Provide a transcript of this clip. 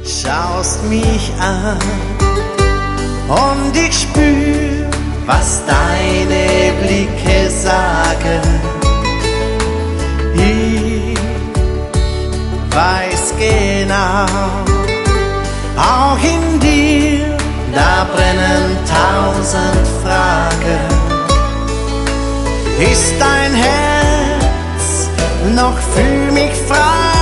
schaust mich an und ich spür, was deine Blicke sagen. Ich weiß genau, auch in dir, da brennen 1000 Fragen. Ist dein Herz noch für mich frei?